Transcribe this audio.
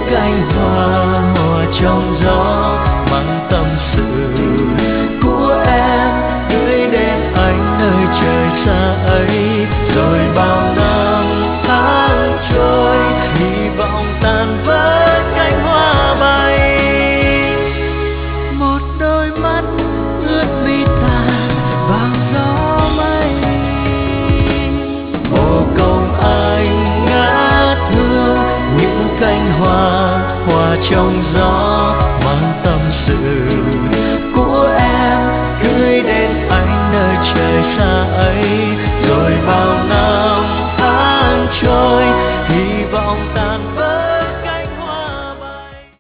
cánh hoa hòa trong gió mang tâm sự của em gửi đến anh nơi trời xa ấy rồi